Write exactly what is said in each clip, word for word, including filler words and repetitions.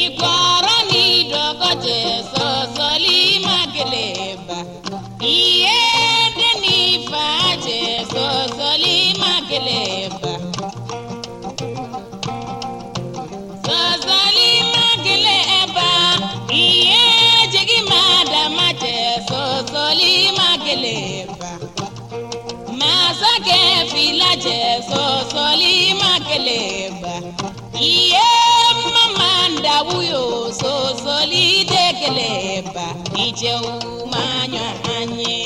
Ikorani dogoje so solima keleba. Iye deni faje so solima keleba. So solima keleba. Iye jigi madama je so solima keleba. Masake filaje so solima keleba. Iye mamanda wuyo so solide keleba. Ije umanya anye.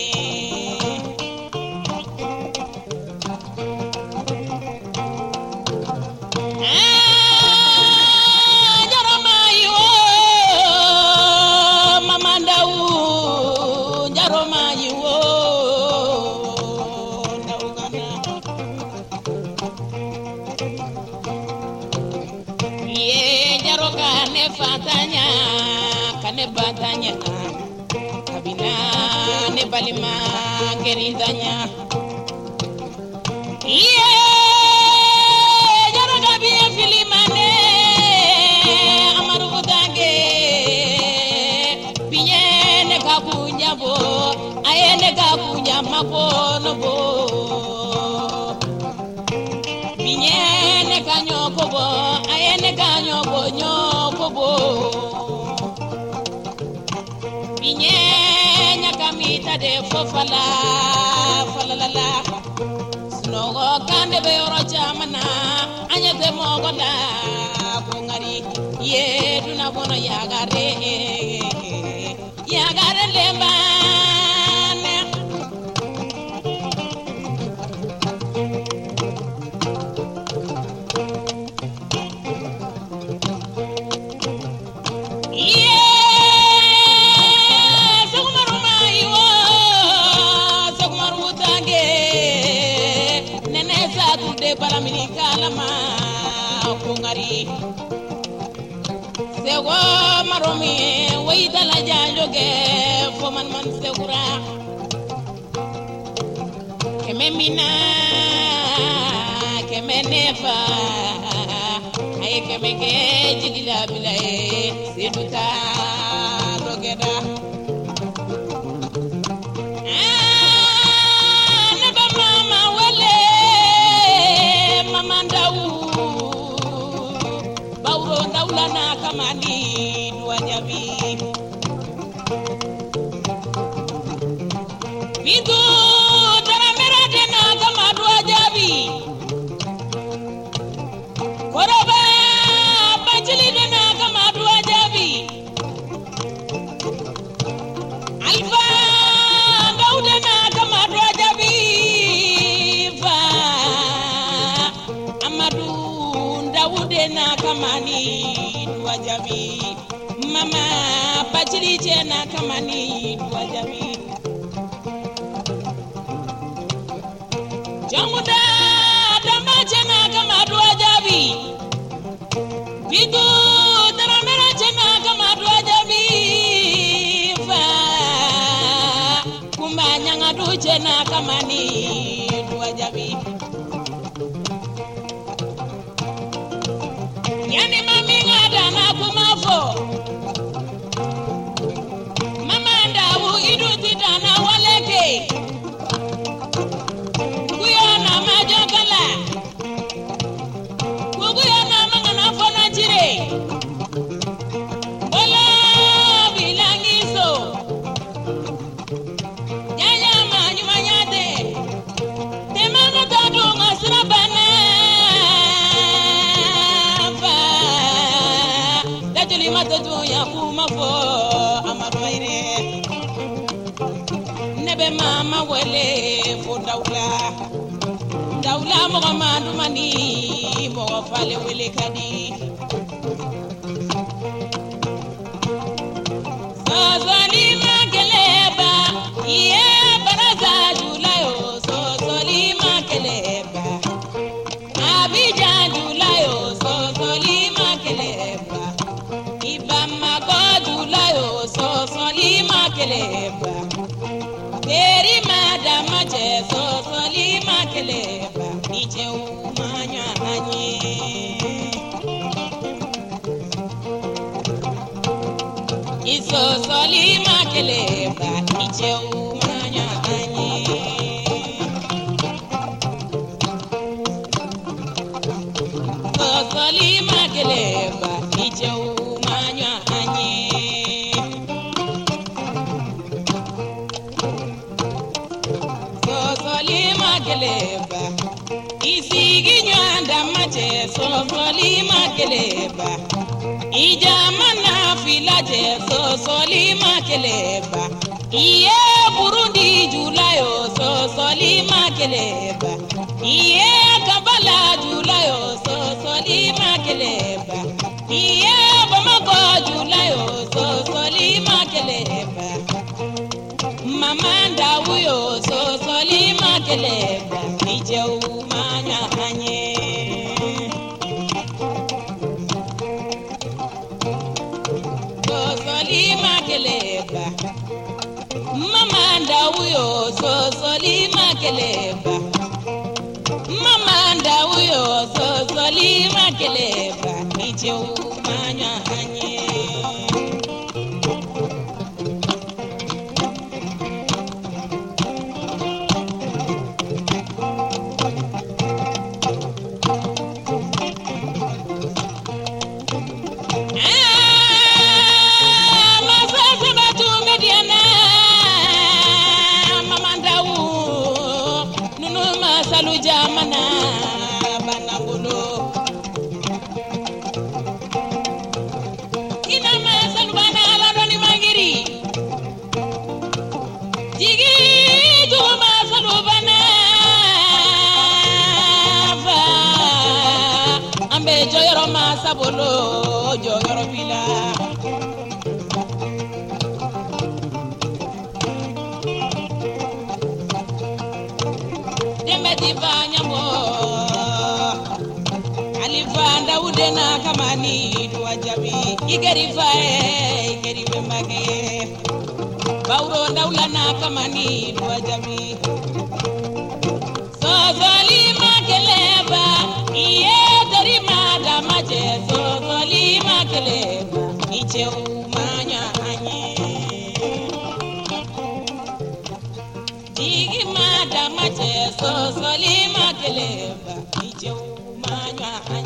Ah, jaroma yo mamanda wu jaroma yo. Fatanya kane batanya kabina ne balima gerindanya iye jaro gabi filimane amaru udange biye ne kabunya bo ayene kabunya mabono bo biye ne kanyoko bo ayene kanyoko nyoko bo binyenya kamita de fofala falalala snogo kande be oro chamana anyete mogola bungari ye duna bono yagare yagare lemba kalama kungari sewa maromi waida la janjoge foman man segura kememina kemenefa ay kemege jigila bilay seduta dogeda kamani duajabi Bintu taramera dena kama duajabi Koroba bajili dena kama duajabi Alfa daudena kama duajabi Fa Amadu daudena kamani duajabi mama bajili jena kamani duajabi Jamuda dama jena kama duajabi Bidu taramera jena kama duajabi Fa kumbanya ngadu jena kamani duajabi Yani mami ngada na kumafo Mama ndawu idu titana waleke Kuyana majokala Kuyana mangana fona jire Bola bilangiso Yaya manyuma nyate Temano tadu ngasrabana Matatu ya kumafo amarwaire nebe mama wele fo daula daula mo mandu mani mo fale wele kadi sazali makeleba ye baraza julayo sozoli makeleba abija julayo sozoli makeleba Ibama godula yo so so lima keleba Teri madama je so so lima keleba Ije umanya anye so soli makeleba iche umanya anye so soli makeleba iche umanya anye so soli makeleba isigi nyanda mache so soli makeleba ijamana filaje so soli makeleba iye Burundi julayo so soli makeleba iye Kabala julayo so soli makeleba iye Bamako julayo so soli makeleba mama ndawuyo so soli makeleba ije umanya anye makeleba mama ndawuyo so soli makeleba mama ndawuyo so soli makeleba iche umanya anye jamana banangolo ina masalu bana alani magiri jigi tu masalu bana va ambe joyoro masabolo joyoro bila divanyamo alivanda udena kamani duajabi igerifa igeriwe mage bauro ndaulana kamani duajabi so soli makeleba iye derima damaje so soli makeleba iche umanya anye digi madamaje so soli makeleba iche umanya anye